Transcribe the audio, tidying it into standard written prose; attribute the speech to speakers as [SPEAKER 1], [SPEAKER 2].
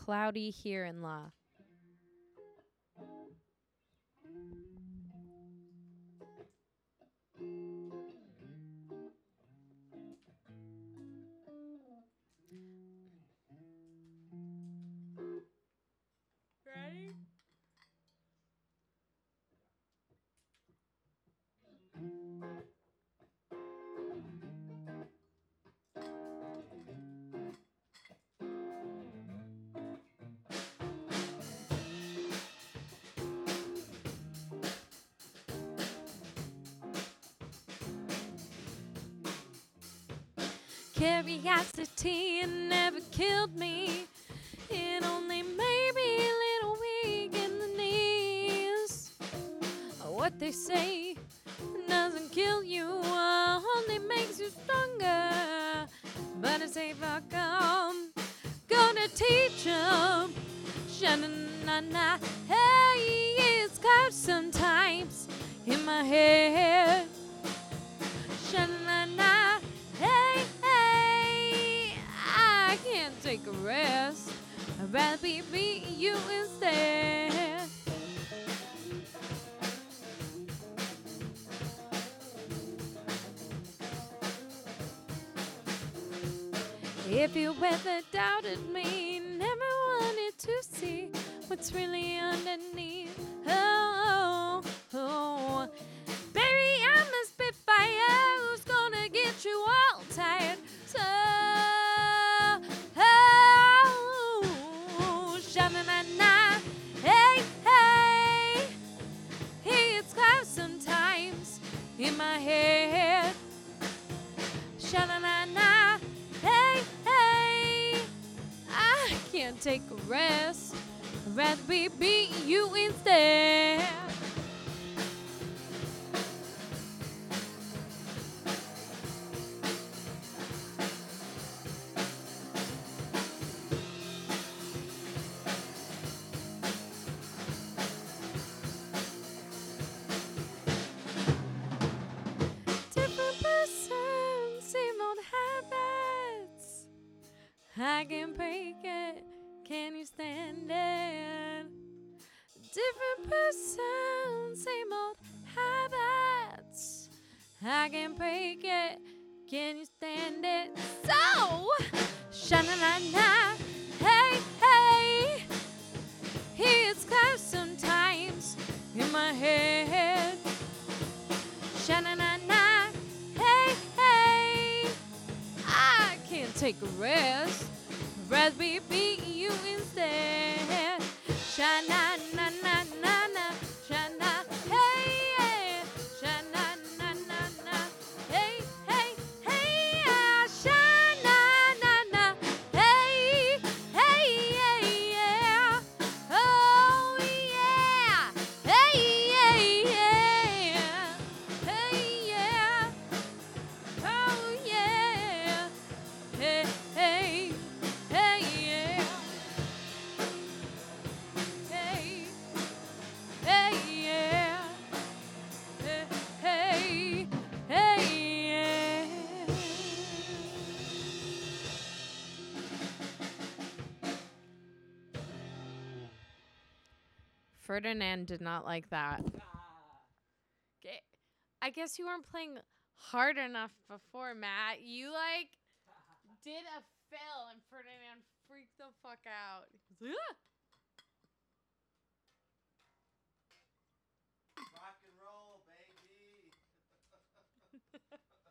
[SPEAKER 1] cloudy here in La. Ready? Curiosity never killed me. It only made me a little weak in the knees. What they say doesn't kill you, only makes you stronger. But it's a fuck gonna teach 'em. Sha-na-na-na. Hey, it's clouds sometimes in my head. Sha-na-na. Hey, hey, I can't take a rest. I'd rather be you instead. If you ever doubted me, never wanted to see what's really underneath. Oh, oh. Baby, I'm a spitfire who's gonna get you all tired. So, oh, sha-na-na-na. Hey, hey. Hey, it's clouds sometimes in my head. Sha-na-na-na. Hey, hey, I can't take a rest. I'd rather be you instead. Different person, same old habits. I can break it, can you stand it? Different person, same old habits. I can break it, can you stand it? So, sha-na-na-na, hey, hey. It's clouds sometimes in my head. Sha-na-na-na, hey, hey. I can't take a rest. I'd rather be you instead. Sha-na-na-na-na-na, sha-na, hey, yeah. Sha-na-na-na-na, hey, hey, hey, yeah. Sha-na-na-na, hey, hey, yeah, yeah. Oh, yeah. Hey, yeah, yeah. Hey, yeah. Oh, yeah. Hey, hey, hey, yeah. Hey, hey, yeah. Hey, hey, hey, yeah. Ferdinand did not like that. Okay. I guess you weren't playing hard enough before, Matt. You did a fill and Ferdinand freaked the fuck out. He was like, "Ah!"
[SPEAKER 2] Rock and roll, baby.